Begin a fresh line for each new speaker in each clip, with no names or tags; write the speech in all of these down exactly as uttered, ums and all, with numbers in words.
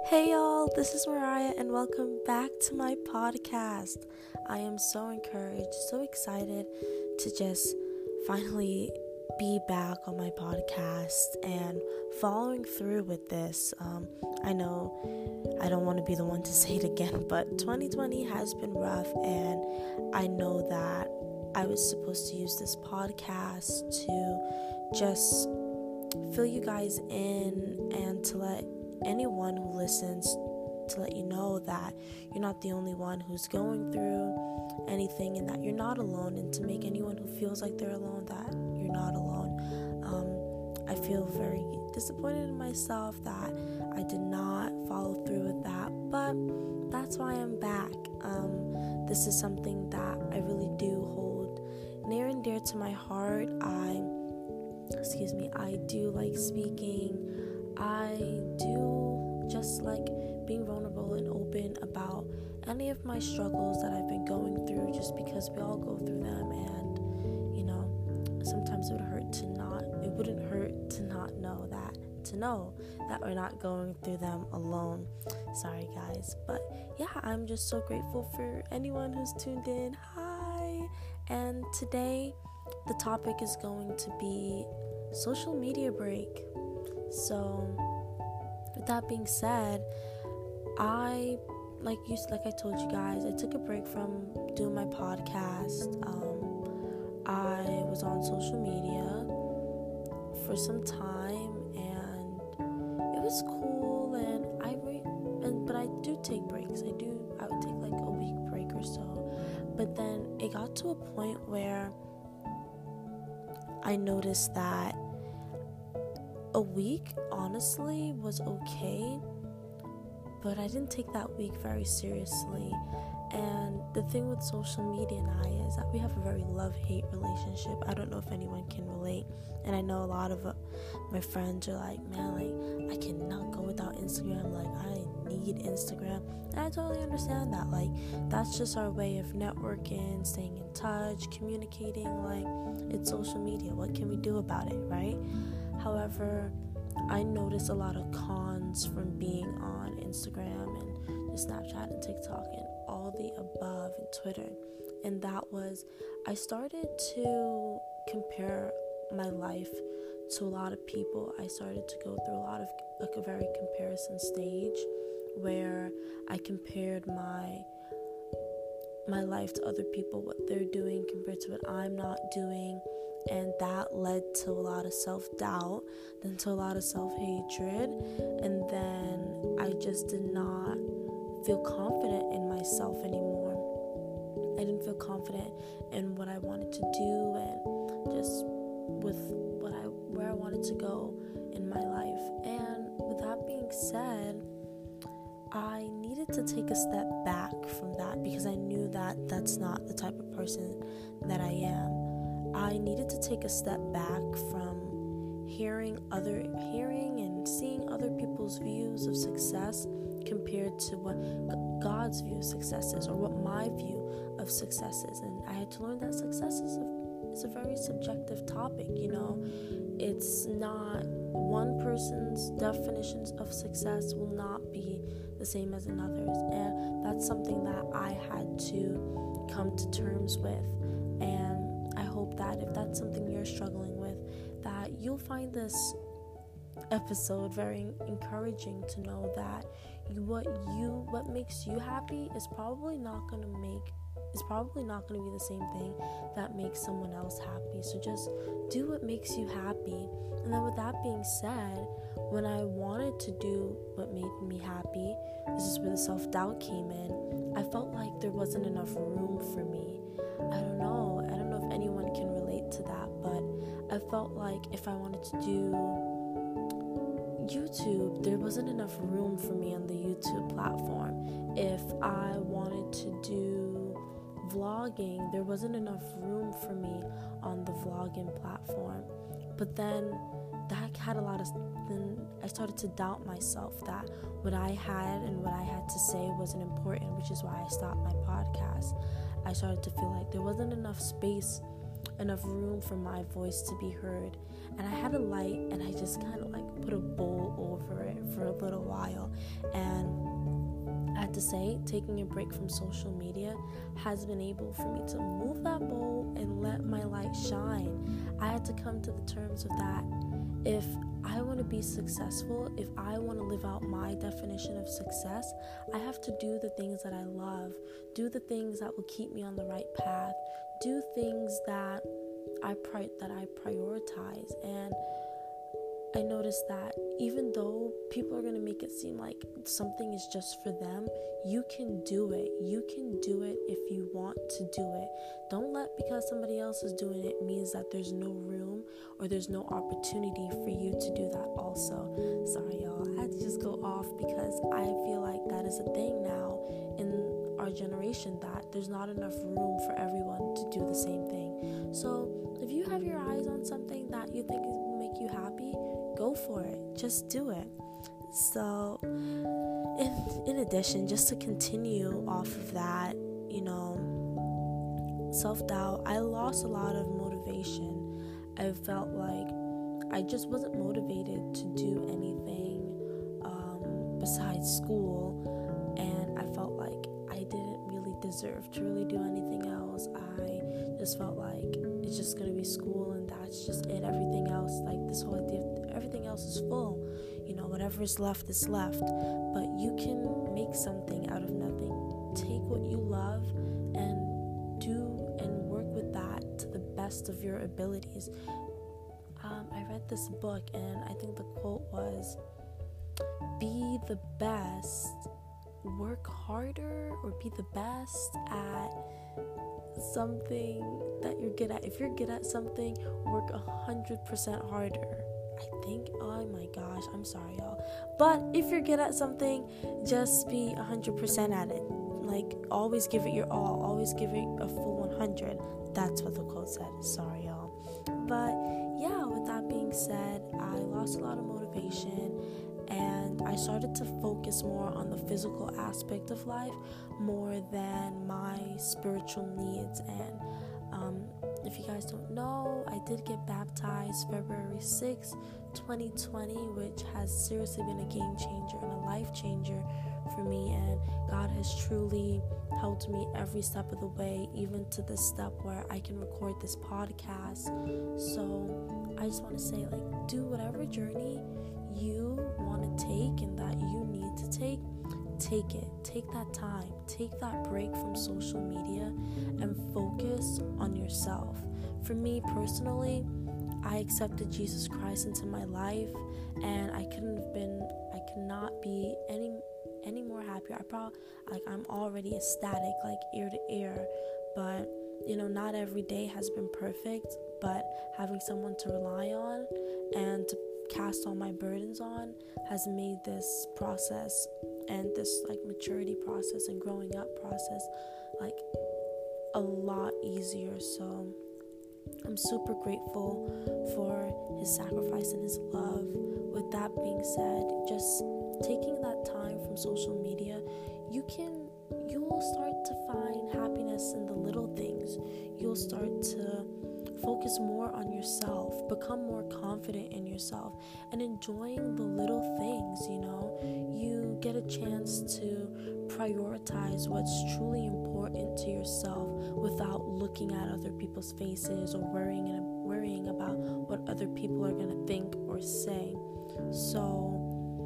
Hey y'all, this is Mariah and welcome back to my podcast. I am so encouraged, so excited to just finally be back on my podcast and following through with this. Um, I know I don't want to be the one to say it again, but twenty twenty has been rough, and I know that I was supposed to use this podcast to just fill you guys in and to let anyone who listens to let you know that you're not the only one who's going through anything and that you're not alone, and to make anyone who feels like they're alone that you're not alone. Um, I feel very disappointed in myself that I did not follow through with that, but that's why I'm back. Um, this is something that I really do hold near and dear to my heart. I, excuse me, I do like speaking. I do just like being vulnerable and open about any of my struggles that I've been going through, just because we all go through them, and you know, sometimes it would hurt to not, it wouldn't hurt to not know that, to know that we're not going through them alone. Sorry guys, but yeah, I'm just so grateful for anyone who's tuned in. Hi, and today the topic is going to be social media break. So, with that being said, I, like you, like I told you guys, I took a break from doing my podcast. Um, I was on social media for some time, and it was cool. And I, re- and but I do take breaks. I do. I would take like a week break or so. But then it got to a point where I noticed that a week honestly was okay, but I didn't take that week very seriously. And the thing with social media and I is that we have a very love-hate relationship. I don't know if anyone can relate, and I know a lot of uh, my friends are like, man, like I cannot go without Instagram, like I need Instagram. And I totally understand that. Like, that's just our way of networking, staying in touch, communicating. Like, it's social media, what can we do about it, right? However, I noticed a lot of cons from being on Instagram and Snapchat and TikTok and all the above and Twitter. And that was, I started to compare my life to a lot of people. I started to go through a lot of, like a very comparison stage where I compared my my life to other people, what they're doing compared to what I'm not doing. And that led to a lot of self-doubt, then to a lot of self-hatred, and then I just did not feel confident in myself anymore. I didn't feel confident in what I wanted to do and just with what I where I wanted to go in my life. And with that being said, I needed to take a step back from that, because I knew that that's not the type of person that I am. I needed to take a step back from hearing other hearing and seeing other people's views of success compared to what God's view of success is, or what my view of success is. And I had to learn that success is a, is a very subjective topic, you know. It's not, one person's definitions of success will not be the same as another's, and that's something that I had to come to terms with. And I hope that if that's something you're struggling with, that you'll find this episode very encouraging, to know that you, what you what makes you happy is probably not going to make is probably not going to be the same thing that makes someone else happy. So just do what makes you happy. And then with that being said, when I wanted to do what made me happy, this is where the self-doubt came in. I felt like there wasn't enough room for me. I don't know. I don't know if anyone can relate to that, but I felt like if I wanted to do YouTube, there wasn't enough room for me on the YouTube platform. If I wanted to do vlogging, there wasn't enough room for me on the vlogging platform. But then that had a lot of, then I started to doubt myself that what I had and what I had to say wasn't important, which is why I stopped my podcast. I started to feel like there wasn't enough space enough room for my voice to be heard. And I had a light, and I just kind of like put a bowl over it for a little while. And I had to say, taking a break from social media has been able for me to move that bowl and let my light shine. I had to come to the terms of that. If I want to be successful, if I want to live out my definition of success, I have to do the things that I love, do the things that will keep me on the right path, do things that I pri- that I prioritize. And I noticed that even though people are going to make it seem like something is just for them, you can do it. You can do it if you want to do it. Don't let because somebody else is doing it means that there's no room or there's no opportunity for you to do that also. Sorry, y'all. I had to just go off because I feel like that is a thing now in our generation, that there's not enough room for everyone to do the same thing. So if you have your eyes on something that you think will make you happy, go for it. Just do it. So in, in addition, just to continue off of that, you know, self-doubt, I lost a lot of motivation. I felt like I just wasn't motivated to do anything um, besides school, and I felt like I didn't really deserve to really do anything else. I just felt like it's just going to be school and that's just it. Everything else, like this whole idea of everything else is full. You know, whatever is left is left. But you can make something out of nothing. Take what you love and do and work with that to the best of your abilities. Um, I read this book and I think the quote was, be the best, work harder, or be the best at something that you're good at. If you're good at something, work a hundred percent harder. I think, oh my gosh, I'm sorry, y'all. But if you're good at something, just be a hundred percent at it. Like, always give it your all. Always give it a full one hundred. That's what the quote said. Sorry, y'all. But yeah, with that being said, I lost a lot of motivation. And I started to focus more on the physical aspect of life more than my spiritual needs. And um, if you guys don't know, I did get baptized February sixth, twenty twenty, which has seriously been a game changer and a life changer for me. And God has truly helped me every step of the way, even to the step where I can record this podcast. So I just want to say, like, do whatever journey you want to take and that you need to take, take it. Take that time. Take that break from social media and focus on yourself. For me personally, I accepted Jesus Christ into my life, and I couldn't have been, I could not be any any more happier. I probably, like, I'm already ecstatic, like ear to ear, but you know, not every day has been perfect, but having someone to rely on and to cast all my burdens on has made this process and this like maturity process and growing up process like a lot easier. So I'm super grateful for his sacrifice and his love. With that being said, just taking that time from social media, you can you will start to find happiness in the little things. You'll start to focus more on yourself, become more confident in yourself, and enjoying the little things, you know. You get a chance to prioritize what's truly important to yourself without looking at other people's faces or worrying and worrying about what other people are going to think or say. So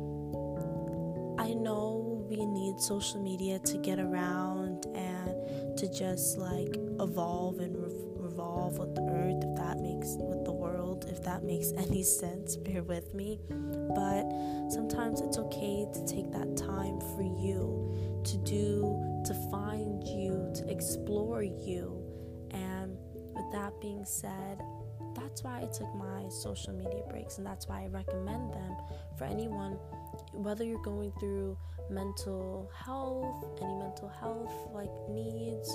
I know we need social media to get around and to just like evolve and re- revolve with the earth, if that makes, with the world, if that makes any sense. Bear with me. But sometimes it's okay to take that time for you, to do, to find you, to explore you. And with that being said, that's why I took my social media breaks, and that's why I recommend them for anyone, whether you're going through mental health, any mental health like needs,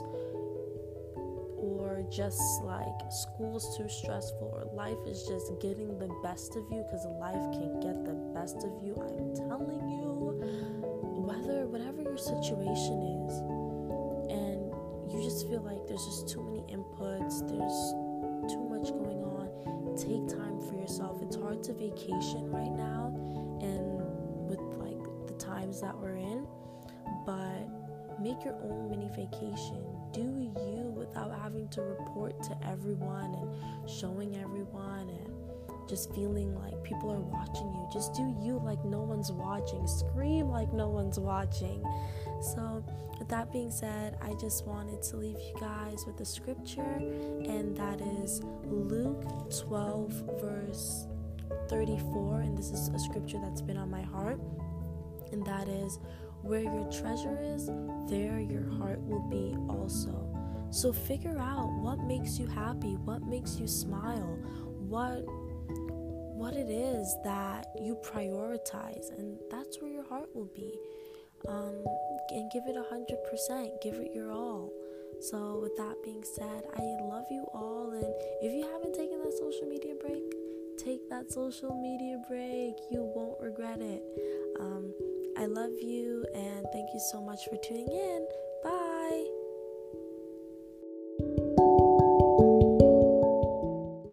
or just like school's too stressful, or life is just getting the best of you, because life can get the best of you, I'm telling you. Whether, whatever your situation is, and you just feel like there's just too many inputs, there's too much going on, take time for yourself. It's hard to vacation right now, and with like the times that we're in, but make your own mini vacation. Do you without having to report to everyone and showing everyone and just feeling like people are watching you. Just do you like no one's watching. Scream like no one's watching. So with that being said, I just wanted to leave you guys with a scripture, and that is Luke twelve verse thirty-four, and this is a scripture that's been on my heart, and that is, where your treasure is, there your heart will be also. So figure out what makes you happy, what makes you smile, what what it is that you prioritize, and that's where your heart will be. Um, and give it a hundred percent, give it your all. So with that being said, I love you all, and if you haven't taken that social media break, take that social media break. You won't regret it. Um, I love you, and thank you so much for tuning in. Bye.